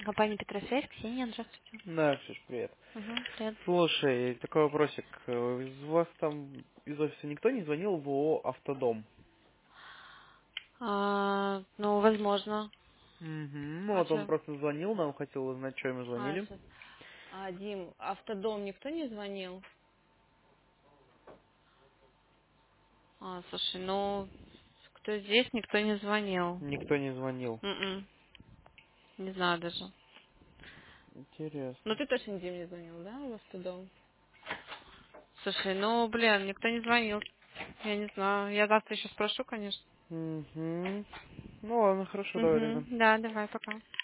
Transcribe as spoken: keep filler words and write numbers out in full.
Компания Петросвязь, Ксения, здравствуйте. Да, Ксюш, привет. Угу, привет. Слушай, такой вопросик. Э, Из вас там, из офиса никто не звонил в ООО «Автодом»? А, ну, возможно. Угу. Ну А вот он что? просто звонил, нам хотел узнать, что ему А, звонили. сейчас. А, Дим, автодом никто не звонил? А, слушай, ну, кто здесь, никто не звонил. Никто не звонил. М-м, не знаю даже. Ну, Интересно. ты точно Дим не звонил, да, в автодом? Слушай, ну, блин, никто не звонил. Я не знаю. Я завтра еще спрошу, конечно. Угу. Ну ладно, хорошо, давай тогда. Угу, да, давай, пока.